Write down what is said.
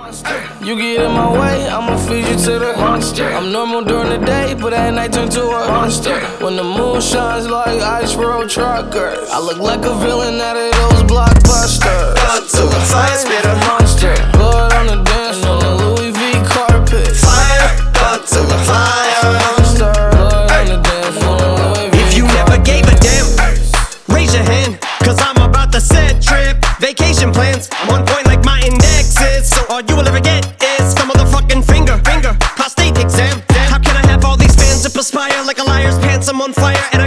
You get in my way, I'ma feed you to the monster. I'm normal during the day, but at night turn to a monster. When the moon shines like ice road truckers, I look like a villain out of those blockbusters. To the fire spitter, monster. Blood on the dance floor, the Louis V carpet. Fire, to the fire. Monster. Blood on the dance floor, Louis V If you never gave a damn, raise your hand, cause I'm about to set trip. Vacation plans, I'm on point like my index is. So all you will ever get is the motherfucking finger. Prostate exam. How can I have all these fans that perspire like a liar's pants? I'm on fire.